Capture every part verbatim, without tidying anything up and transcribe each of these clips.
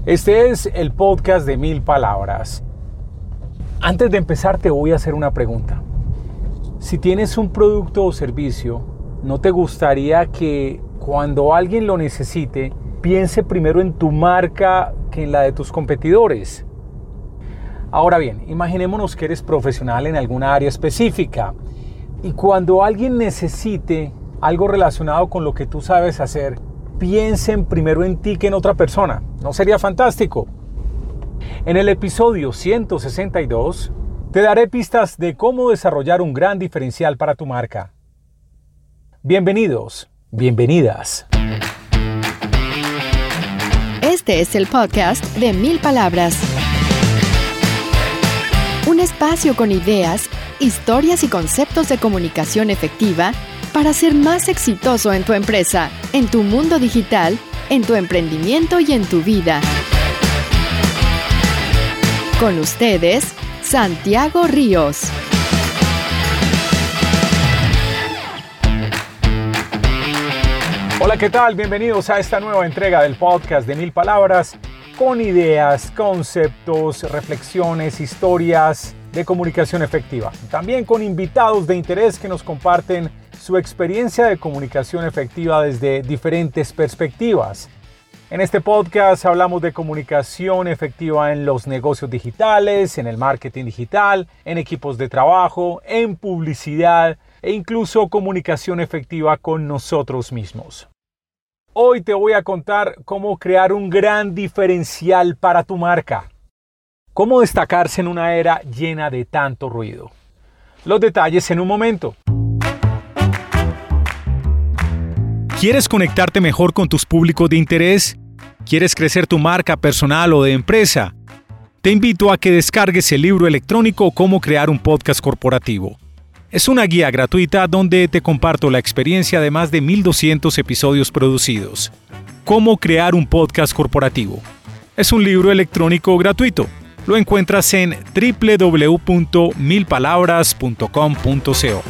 Este es el podcast de Mil Palabras. Antes de empezar te voy a hacer una pregunta. Si tienes un producto o servicio, ¿no te gustaría que cuando alguien lo necesite, piense primero en tu marca que en la de tus competidores? Ahora bien, imaginémonos que eres profesional en alguna área específica y cuando alguien necesite algo relacionado con lo que tú sabes hacer, piensen primero en ti que en otra persona. ¿No sería fantástico? En el episodio ciento sesenta y dos te daré pistas de cómo desarrollar un gran diferencial para tu marca. Bienvenidos, bienvenidas. Este es el podcast de Mil Palabras. Un espacio con ideas, historias y conceptos de comunicación efectiva para ser más exitoso en tu empresa, en tu mundo digital, en tu emprendimiento y en tu vida. Con ustedes, Santiago Ríos. Hola, ¿qué tal? Bienvenidos a esta nueva entrega del podcast de Mil Palabras con ideas, conceptos, reflexiones, historias de comunicación efectiva. También con invitados de interés que nos comparten su experiencia de comunicación efectiva desde diferentes perspectivas. En este podcast hablamos de comunicación efectiva en los negocios digitales, en el marketing digital, en equipos de trabajo, en publicidad e incluso comunicación efectiva con nosotros mismos. Hoy te voy a contar cómo crear un gran diferencial para tu marca. Cómo destacarse en una era llena de tanto ruido. Los detalles en un momento. ¿Quieres conectarte mejor con tus públicos de interés? ¿Quieres crecer tu marca personal o de empresa? Te invito a que descargues el libro electrónico Cómo crear un podcast corporativo. Es una guía gratuita donde te comparto la experiencia de más de mil doscientos episodios producidos. Cómo crear un podcast corporativo. Es un libro electrónico gratuito. Lo encuentras en doble u doble u doble u punto mil palabras punto com punto co.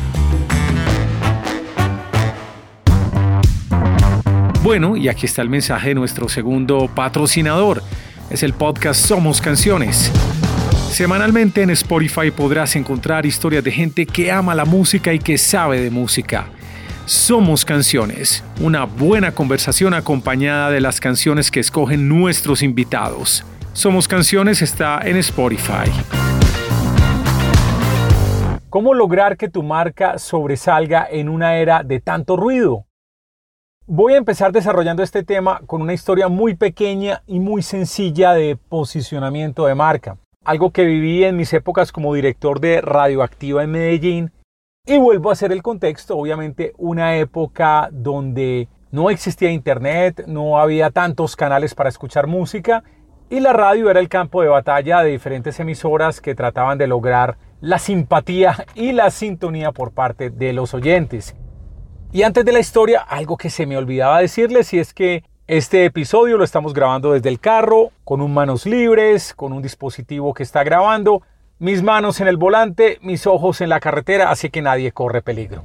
Bueno, y aquí está el mensaje de nuestro segundo patrocinador. Es el podcast Somos Canciones. Semanalmente en Spotify podrás encontrar historias de gente que ama la música y que sabe de música. Somos Canciones, una buena conversación acompañada de las canciones que escogen nuestros invitados. Somos Canciones está en Spotify. ¿Cómo lograr que tu marca sobresalga en una era de tanto ruido? Voy a empezar desarrollando este tema con una historia muy pequeña y muy sencilla de posicionamiento de marca. Algo que viví en mis épocas como director de Radioactiva en Medellín. Y vuelvo a hacer el contexto, obviamente una época donde no existía internet, no había tantos canales para escuchar música y la radio era el campo de batalla de diferentes emisoras que trataban de lograr la simpatía y la sintonía por parte de los oyentes. Y antes de la historia, algo que se me olvidaba decirles y es que este episodio lo estamos grabando desde el carro, con un manos libres, con un dispositivo que está grabando, mis manos en el volante, mis ojos en la carretera, así que nadie corre peligro.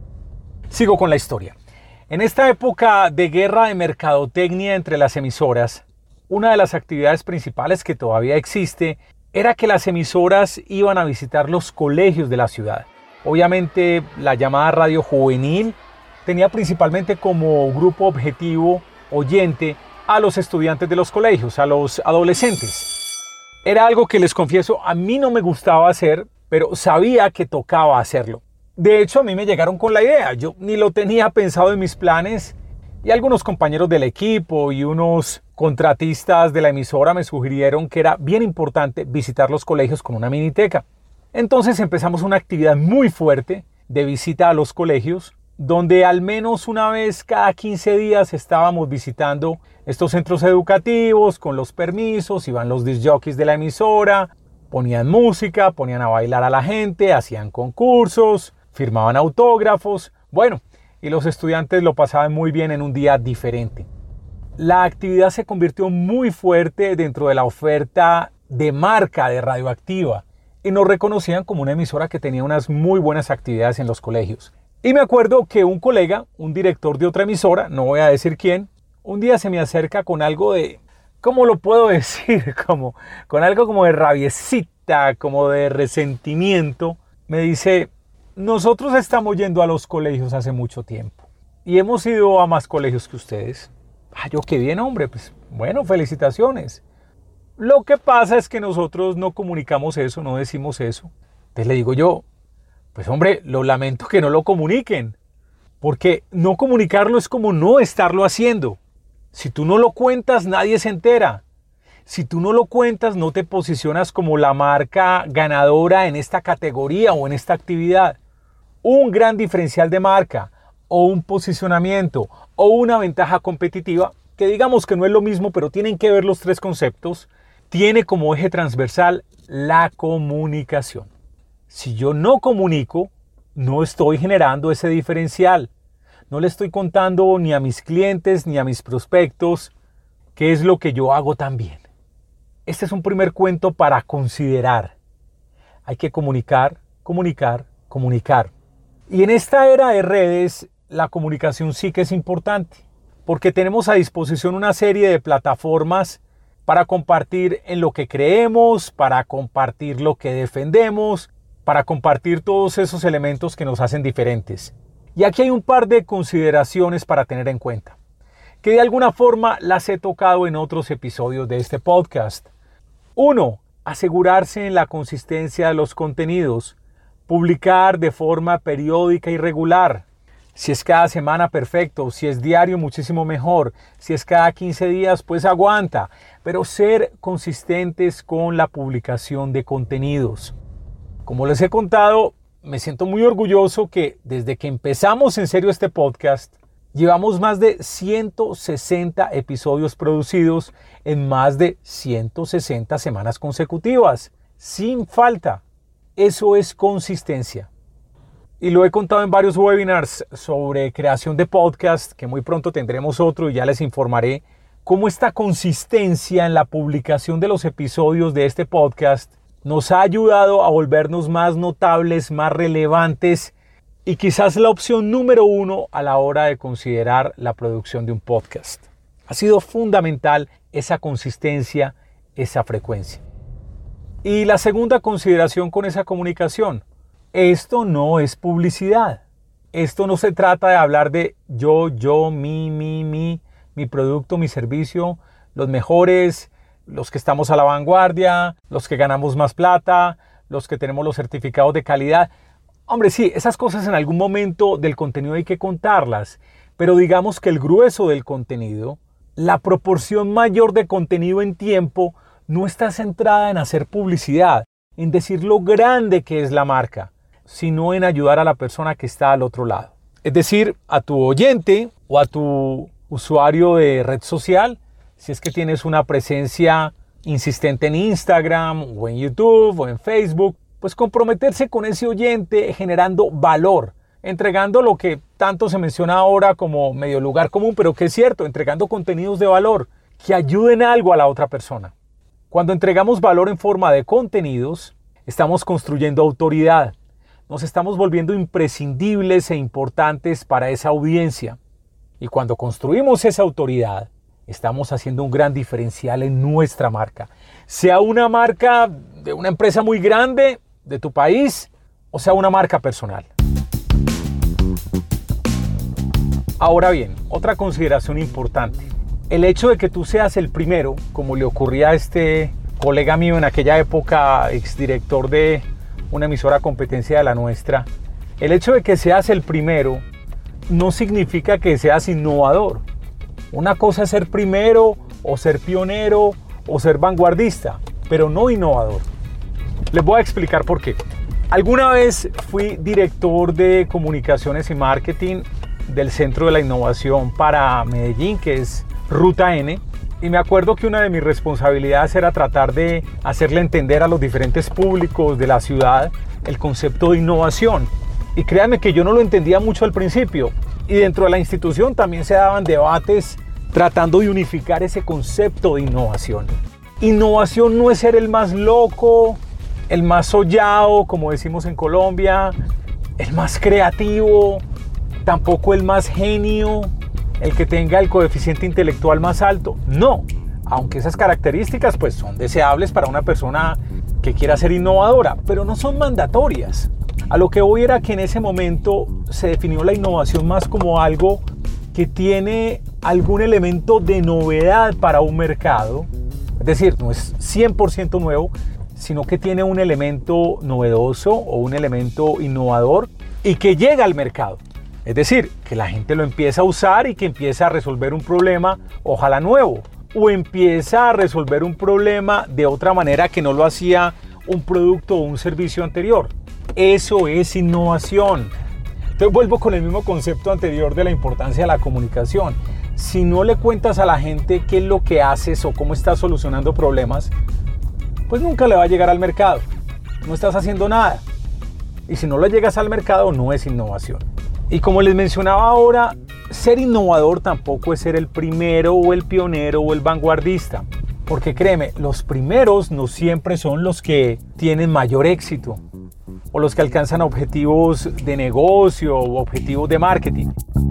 Sigo con la historia. En esta época de guerra de mercadotecnia entre las emisoras, una de las actividades principales que todavía existe era que las emisoras iban a visitar los colegios de la ciudad. Obviamente la llamada radio juvenil tenía principalmente como grupo objetivo oyente a los estudiantes de los colegios, a los adolescentes. Era algo que les confieso, a mí no me gustaba hacer, pero sabía que tocaba hacerlo. De hecho, a mí me llegaron con la idea, yo ni lo tenía pensado en mis planes y algunos compañeros del equipo y unos contratistas de la emisora me sugirieron que era bien importante visitar los colegios con una miniteca. Entonces empezamos una actividad muy fuerte de visita a los colegios, donde al menos una vez cada quince días estábamos visitando estos centros educativos con los permisos, iban los disc jockeys de la emisora, ponían música, ponían a bailar a la gente, hacían concursos, firmaban autógrafos, bueno, y los estudiantes lo pasaban muy bien en un día diferente. La actividad se convirtió muy fuerte dentro de la oferta de marca de Radioactiva y nos reconocían como una emisora que tenía unas muy buenas actividades en los colegios. Y me acuerdo que un colega, un director de otra emisora, no voy a decir quién, un día se me acerca con algo de, ¿cómo lo puedo decir? Como, con algo como de rabiecita, como de resentimiento, me dice, nosotros estamos yendo a los colegios hace mucho tiempo y hemos ido a más colegios que ustedes. Ah, yo qué bien, hombre, pues bueno, felicitaciones. Lo que pasa es que nosotros no comunicamos eso, no decimos eso. Entonces le digo yo, pues hombre, lo lamento que no lo comuniquen, porque no comunicarlo es como no estarlo haciendo. Si tú no lo cuentas, nadie se entera. Si tú no lo cuentas, no te posicionas como la marca ganadora en esta categoría o en esta actividad. Un gran diferencial de marca o un posicionamiento o una ventaja competitiva, que digamos que no es lo mismo, pero tienen que ver los tres conceptos, tiene como eje transversal la comunicación. Si yo no comunico, no estoy generando ese diferencial. No le estoy contando ni a mis clientes ni a mis prospectos qué es lo que yo hago también. Este es un primer cuento para considerar. Hay que comunicar, comunicar, comunicar. Y en esta era de redes, la comunicación sí que es importante, porque tenemos a disposición una serie de plataformas para compartir en lo que creemos, para compartir lo que defendemos, para compartir todos esos elementos que nos hacen diferentes. Y aquí hay un par de consideraciones para tener en cuenta, que de alguna forma las he tocado en otros episodios de este podcast. Uno, asegurarse en la consistencia de los contenidos, publicar de forma periódica y regular. Si es cada semana, perfecto. Si es diario, muchísimo mejor. Si es cada quince días, pues aguanta. Pero ser consistentes con la publicación de contenidos. Como les he contado, me siento muy orgulloso que desde que empezamos en serio este podcast, llevamos más de ciento sesenta episodios producidos en más de ciento sesenta semanas consecutivas, sin falta. Eso es consistencia. Y lo he contado en varios webinars sobre creación de podcast, que muy pronto tendremos otro y ya les informaré cómo esta consistencia en la publicación de los episodios de este podcast nos ha ayudado a volvernos más notables, más relevantes y quizás la opción número uno a la hora de considerar la producción de un podcast. Ha sido fundamental esa consistencia, esa frecuencia. Y la segunda consideración con esa comunicación. Esto no es publicidad. Esto no se trata de hablar de yo, yo, mi, mi, mi, mi producto, mi servicio, los mejores, los que estamos a la vanguardia, los que ganamos más plata, los que tenemos los certificados de calidad. Hombre, sí, esas cosas en algún momento del contenido hay que contarlas, pero digamos que el grueso del contenido, la proporción mayor de contenido en tiempo, no está centrada en hacer publicidad, en decir lo grande que es la marca, sino en ayudar a la persona que está al otro lado. Es decir, a tu oyente o a tu usuario de red social, si es que tienes una presencia insistente en Instagram o en YouTube o en Facebook, pues comprometerse con ese oyente generando valor, entregando lo que tanto se menciona ahora como medio lugar común, pero que es cierto, entregando contenidos de valor que ayuden algo a la otra persona. Cuando entregamos valor en forma de contenidos, estamos construyendo autoridad. Nos estamos volviendo imprescindibles e importantes para esa audiencia. Y cuando construimos esa autoridad, estamos haciendo un gran diferencial en nuestra marca. Sea una marca de una empresa muy grande de tu país o sea una marca personal. Ahora bien, otra consideración importante. El hecho de que tú seas el primero, como le ocurría a este colega mío en aquella época, exdirector de una emisora competencia de la nuestra, el hecho de que seas el primero no significa que seas innovador. Una cosa es ser primero o ser pionero o ser vanguardista, pero no innovador. Les voy a explicar por qué. Alguna vez fui director de comunicaciones y marketing del Centro de la Innovación para Medellín, que es Ruta N, y me acuerdo que una de mis responsabilidades era tratar de hacerle entender a los diferentes públicos de la ciudad el concepto de innovación. Y créanme que yo no lo entendía mucho al principio, y dentro de la institución también se daban debates tratando de unificar ese concepto de innovación. Innovación no es ser el más loco, el más sollado, como decimos en Colombia, el más creativo, tampoco el más genio, el que tenga el coeficiente intelectual más alto. No, aunque esas características pues son deseables para una persona que quiera ser innovadora, pero no son mandatorias. A lo que voy era que en ese momento se definió la innovación más como algo que tiene algún elemento de novedad para un mercado, es decir, no es cien por ciento nuevo, sino que tiene un elemento novedoso o un elemento innovador y que llega al mercado. Es decir, que la gente lo empieza a usar y que empieza a resolver un problema, ojalá nuevo, o empieza a resolver un problema de otra manera que no lo hacía un producto o un servicio anterior. Eso es innovación. Entonces vuelvo con el mismo concepto anterior de la importancia de la comunicación. Si no le cuentas a la gente qué es lo que haces o cómo estás solucionando problemas, pues nunca le va a llegar al mercado. No estás haciendo nada. Y si no le llegas al mercado, no es innovación. Y como les mencionaba ahora, ser innovador tampoco es ser el primero o el pionero o el vanguardista. Porque créeme, los primeros no siempre son los que tienen mayor éxito o los que alcanzan objetivos de negocio o objetivos de marketing.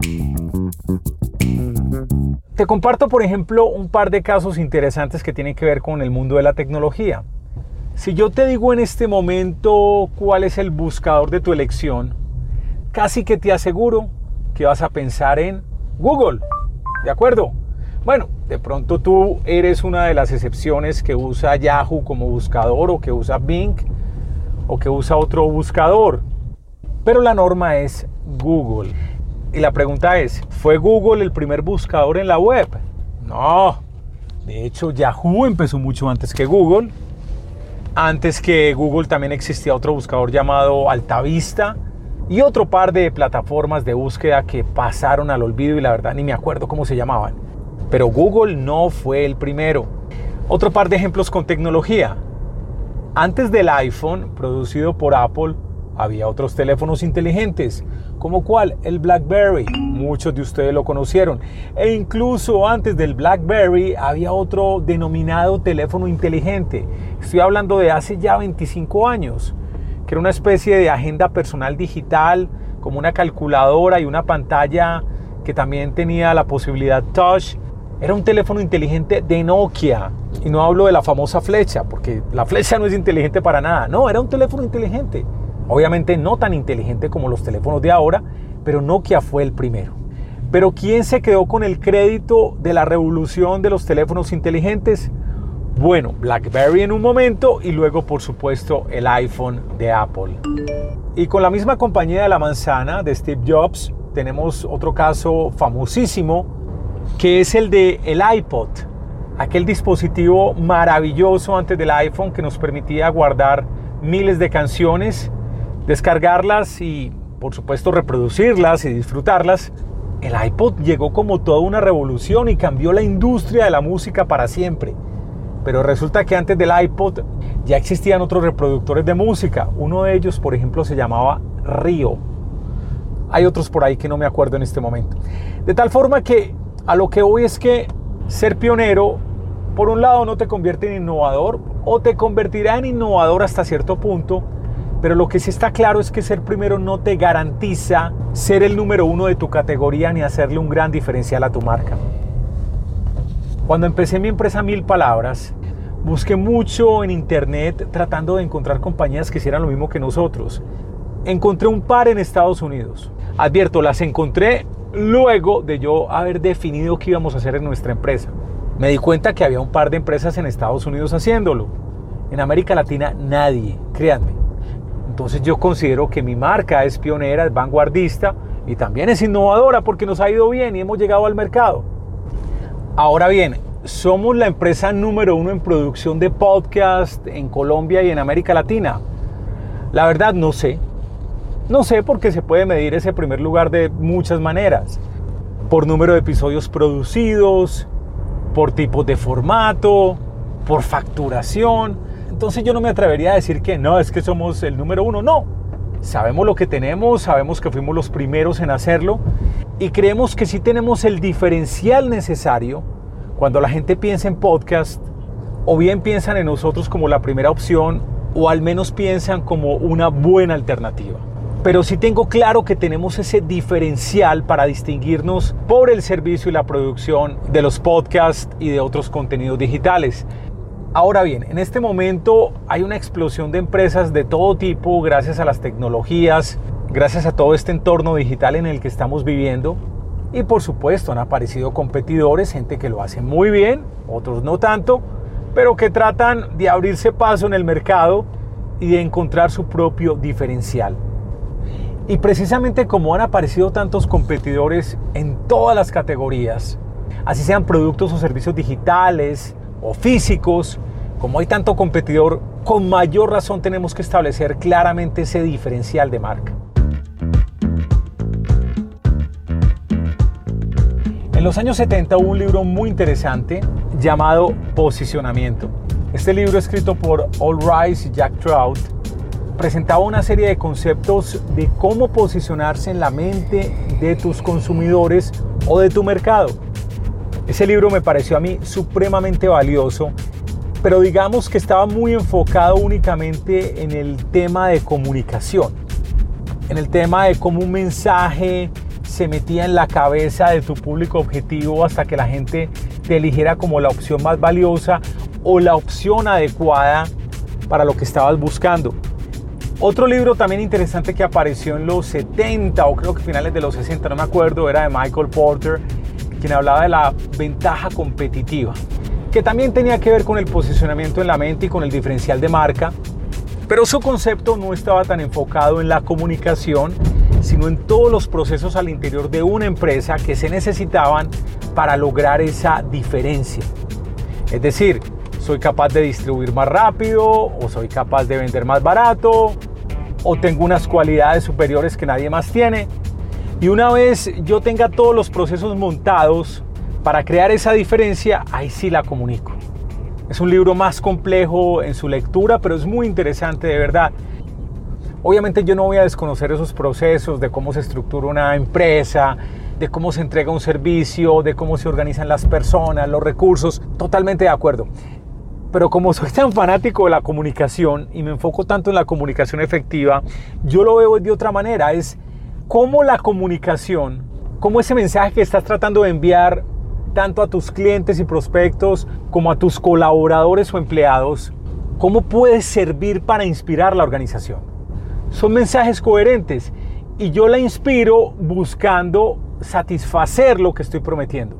Te comparto, por ejemplo, un par de casos interesantes que tienen que ver con el mundo de la tecnología. Si yo te digo en este momento cuál es el buscador de tu elección, casi que te aseguro que vas a pensar en Google, ¿de acuerdo? Bueno, de pronto tú eres una de las excepciones que usa Yahoo como buscador o que usa Bing o que usa otro buscador, pero la norma es Google. Y la pregunta es, ¿fue Google el primer buscador en la web? No, de hecho Yahoo empezó mucho antes que Google. Antes que Google también existía otro buscador llamado AltaVista y otro par de plataformas de búsqueda que pasaron al olvido y la verdad ni me acuerdo cómo se llamaban. Pero Google no fue el primero. Otro par de ejemplos con tecnología. Antes del iPhone, producido por Apple, había otros teléfonos inteligentes, como cuál, el BlackBerry. Muchos de ustedes lo conocieron. E incluso antes del BlackBerry había otro denominado teléfono inteligente. Estoy hablando de hace ya veinticinco años, que era una especie de agenda personal digital, como una calculadora y una pantalla que también tenía la posibilidad touch. Era un teléfono inteligente de Nokia. Y no hablo de la famosa flecha, porque la flecha no es inteligente para nada. No, era un teléfono inteligente. Obviamente no tan inteligente como los teléfonos de ahora, pero Nokia fue el primero. Pero ¿quién se quedó con el crédito de la revolución de los teléfonos inteligentes? Bueno, BlackBerry en un momento y luego, por supuesto, el iPhone de Apple. Y con la misma compañía de la manzana de Steve Jobs, tenemos otro caso famosísimo, que es el de el iPod. Aquel dispositivo maravilloso antes del iPhone que nos permitía guardar miles de canciones, descargarlas y, por supuesto, reproducirlas y disfrutarlas. El iPod llegó como toda una revolución y cambió la industria de la música para siempre. Pero resulta que antes del iPod ya existían otros reproductores de música. Uno de ellos, por ejemplo, se llamaba Rio. Hay otros por ahí que no me acuerdo en este momento. De tal forma que a lo que voy es que ser pionero, por un lado, no te convierte en innovador o te convertirá en innovador hasta cierto punto, pero lo que sí está claro es que ser primero no te garantiza ser el número uno de tu categoría ni hacerle un gran diferencial a tu marca. Cuando empecé mi empresa Mil Palabras, busqué mucho en internet tratando de encontrar compañías que hicieran lo mismo que nosotros. Encontré un par en Estados Unidos. Advierto, las encontré luego de yo haber definido qué íbamos a hacer en nuestra empresa. Me di cuenta que había un par de empresas en Estados Unidos haciéndolo. En América Latina nadie, créanme. Entonces yo considero que mi marca es pionera, es vanguardista y también es innovadora porque nos ha ido bien y hemos llegado al mercado. Ahora bien, ¿somos la empresa número uno en producción de podcast en Colombia y en América Latina? La verdad no sé. No sé porque se puede medir ese primer lugar de muchas maneras. Por número de episodios producidos, por tipos de formato, por facturación. Entonces yo no me atrevería a decir que no, es que somos el número uno. No, sabemos lo que tenemos, sabemos que fuimos los primeros en hacerlo y creemos que sí tenemos el diferencial necesario cuando la gente piensa en podcast, o bien piensan en nosotros como la primera opción o al menos piensan como una buena alternativa. pero sí tengo claro que tenemos ese diferencial para distinguirnos por el servicio y la producción de los podcasts y de otros contenidos digitales. Ahora bien, en este momento hay una explosión de empresas de todo tipo gracias a las tecnologías, gracias a todo este entorno digital en el que estamos viviendo. Y por supuesto han aparecido competidores, gente que lo hace muy bien, otros no tanto, pero que tratan de abrirse paso en el mercado y de encontrar su propio diferencial. Y precisamente como han aparecido tantos competidores en todas las categorías, así sean productos o servicios digitales o físicos, como hay tanto competidor, con mayor razón tenemos que establecer claramente ese diferencial de marca. En los años setenta hubo un libro muy interesante llamado Posicionamiento. Este libro, escrito por Al Ries y Jack Trout, presentaba una serie de conceptos de cómo posicionarse en la mente de tus consumidores o de tu mercado. Ese libro me pareció a mí supremamente valioso, pero digamos que estaba muy enfocado únicamente en el tema de comunicación, en el tema de cómo un mensaje se metía en la cabeza de tu público objetivo hasta que la gente te eligiera como la opción más valiosa o la opción adecuada para lo que estabas buscando. Otro libro también interesante que apareció en los setenta o creo que finales de los sesenta, no me acuerdo, era de Michael Porter, quien hablaba de la ventaja competitiva, que también tenía que ver con el posicionamiento en la mente y con el diferencial de marca, pero su concepto no estaba tan enfocado en la comunicación, sino en todos los procesos al interior de una empresa que se necesitaban para lograr esa diferencia. Es decir, soy capaz de distribuir más rápido, o soy capaz de vender más barato, o tengo unas cualidades superiores que nadie más tiene. Y una vez yo tenga todos los procesos montados para crear esa diferencia, ahí sí la comunico. Es un libro más complejo en su lectura, pero es muy interesante de verdad. Obviamente yo no voy a desconocer esos procesos de cómo se estructura una empresa, de cómo se entrega un servicio, de cómo se organizan las personas, los recursos, totalmente de acuerdo. Pero como soy tan fanático de la comunicación y me enfoco tanto en la comunicación efectiva, yo lo veo de otra manera. Es cómo la comunicación, cómo ese mensaje que estás tratando de enviar tanto a tus clientes y prospectos como a tus colaboradores o empleados, cómo puede servir para inspirar la organización. Son mensajes coherentes y yo la inspiro buscando satisfacer lo que estoy prometiendo.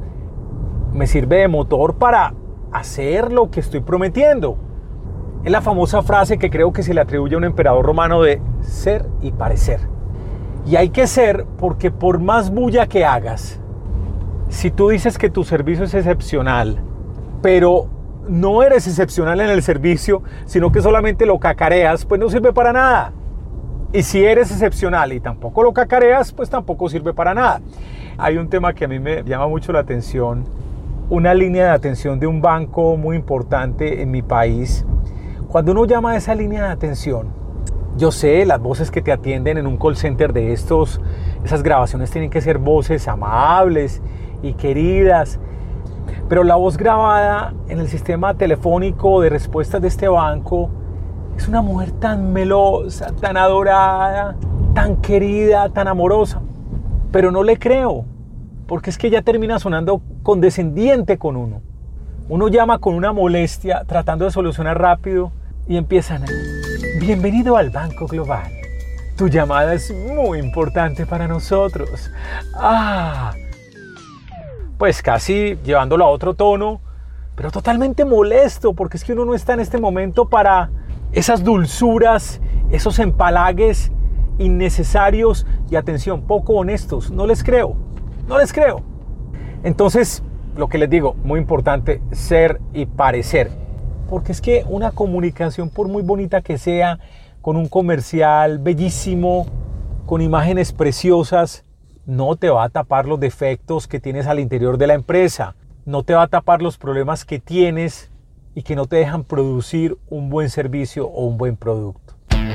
Me sirve de motor para hacer lo que estoy prometiendo. Es la famosa frase que creo que se le atribuye a un emperador romano de ser y parecer. Y hay que ser porque por más bulla que hagas, si tú dices que tu servicio es excepcional, pero no eres excepcional en el servicio, sino que solamente lo cacareas, pues no sirve para nada. Y si eres excepcional y tampoco lo cacareas, pues tampoco sirve para nada. Hay un tema que a mí me llama mucho la atención, una línea de atención de un banco muy importante en mi país. Cuando uno llama a esa línea de atención, yo sé, las voces que te atienden en un call center de estos, esas grabaciones tienen que ser voces amables y queridas, pero la voz grabada en el sistema telefónico de respuestas de este banco es una mujer tan melosa, tan adorada, tan querida, tan amorosa, pero no le creo, porque es que ella termina sonando condescendiente con uno. Uno llama con una molestia, tratando de solucionar rápido, y empiezan: bienvenido al Banco Global. Tu llamada es muy importante para nosotros. Ah, pues casi llevándolo a otro tono, pero totalmente molesto, porque es que uno no está en este momento para esas dulzuras, esos empalagues innecesarios y, atención, poco honestos. No les creo, no les creo. Entonces, lo que les digo, muy importante, ser y parecer. Porque es que una comunicación, por muy bonita que sea, con un comercial bellísimo, con imágenes preciosas, no te va a tapar los defectos que tienes al interior de la empresa. No te va a tapar los problemas que tienes y que no te dejan producir un buen servicio o un buen producto.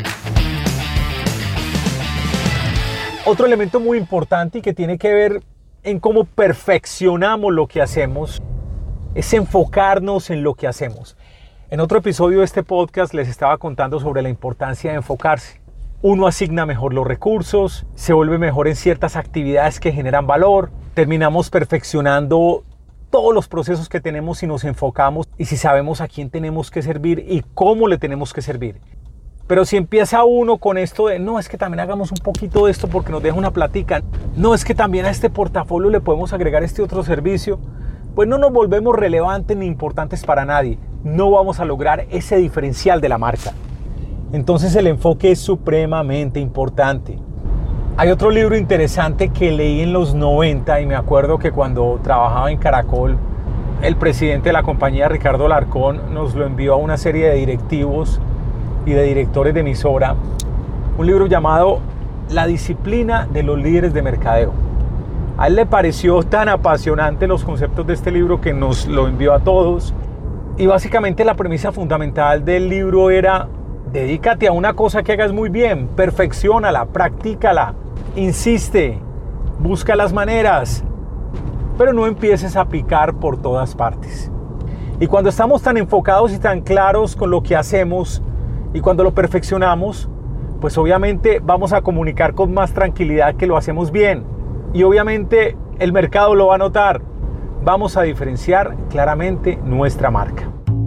Otro elemento muy importante y que tiene que ver en cómo perfeccionamos lo que hacemos es enfocarnos en lo que hacemos. En otro episodio de este podcast les estaba contando sobre la importancia de enfocarse. uno asigna mejor los recursos, se vuelve mejor en ciertas actividades que generan valor, terminamos perfeccionando todos los procesos que tenemos si nos enfocamos y si sabemos a quién tenemos que servir y cómo le tenemos que servir. Pero si empieza uno con esto de, no, es que también hagamos un poquito de esto porque nos deja una platica, no, es que también a este portafolio le podemos agregar este otro servicio, pues no nos volvemos relevantes ni importantes para nadie. No vamos a lograr ese diferencial de la marca. Entonces el enfoque es supremamente importante. Hay otro libro interesante que leí en los noventa y me acuerdo que cuando trabajaba en Caracol, el presidente de la compañía, Ricardo Larcón, nos lo envió a una serie de directivos y de directores de emisora, un libro llamado La disciplina de los líderes de mercadeo. A él le pareció tan apasionante los conceptos de este libro que nos lo envió a todos, y básicamente la premisa fundamental del libro era: dedícate a una cosa que hagas muy bien, perfecciónala, practícala, insiste, busca las maneras, pero no empieces a picar por todas partes. Y cuando estamos tan enfocados y tan claros con lo que hacemos y cuando lo perfeccionamos, pues obviamente vamos a comunicar con más tranquilidad que lo hacemos bien. Y obviamente el mercado lo va a notar. Vamos a diferenciar claramente nuestra marca.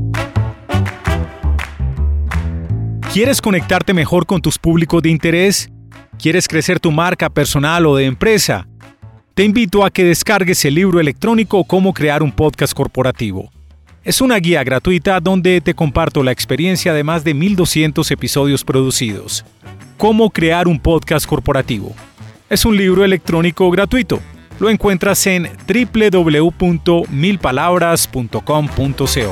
¿Quieres conectarte mejor con tus públicos de interés? ¿Quieres crecer tu marca personal o de empresa? Te invito a que descargues el libro electrónico Cómo crear un podcast corporativo. Es una guía gratuita donde te comparto la experiencia de más de mil doscientos episodios producidos. Cómo crear un podcast corporativo. Es un libro electrónico gratuito. Lo encuentras en doble u doble u doble u punto mil palabras punto com punto co.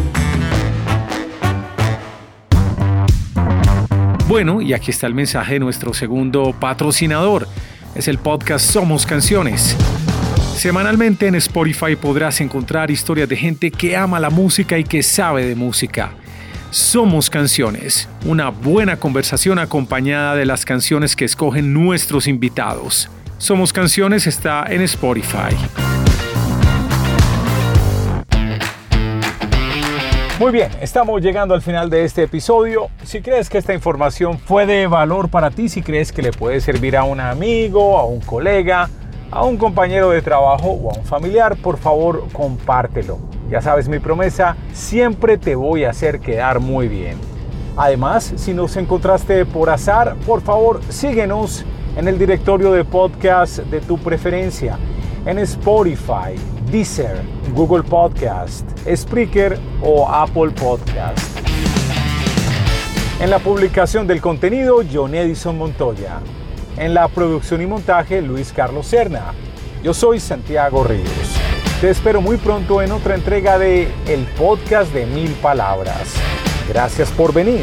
Bueno, y aquí está el mensaje de nuestro segundo patrocinador. Es el podcast Somos Canciones. Semanalmente en Spotify podrás encontrar historias de gente que ama la música y que sabe de música. Somos Canciones, una buena conversación acompañada de las canciones que escogen nuestros invitados. Somos Canciones está en Spotify. Muy bien, estamos llegando al final de este episodio. Si crees que esta información fue de valor para ti, si crees que le puede servir a un amigo, a un colega, a un compañero de trabajo o a un familiar, por favor, compártelo. Ya sabes mi promesa, siempre te voy a hacer quedar muy bien. Además, si nos encontraste por azar, por favor, síguenos en el directorio de podcast de tu preferencia, en Spotify, Deezer, Google Podcast, Spreaker o Apple Podcast. En la publicación del contenido, John Edison Montoya. En la producción y montaje, Luis Carlos Serna. Yo soy Santiago Ríos. Te espero muy pronto en otra entrega de El Podcast de Mil Palabras. Gracias por venir.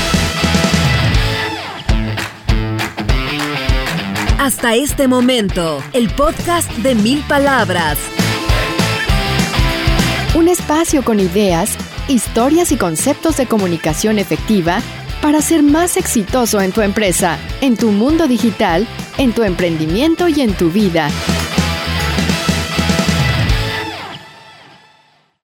Hasta este momento, el podcast de Mil Palabras. Un espacio con ideas, historias y conceptos de comunicación efectiva para ser más exitoso en tu empresa, en tu mundo digital, en tu emprendimiento y en tu vida.